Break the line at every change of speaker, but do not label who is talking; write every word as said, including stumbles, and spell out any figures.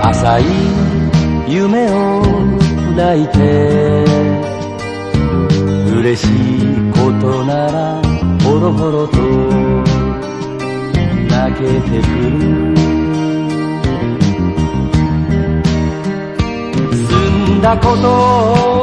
浅い夢を抱いて嬉しいことならほろほろと泣けてくる済んだことを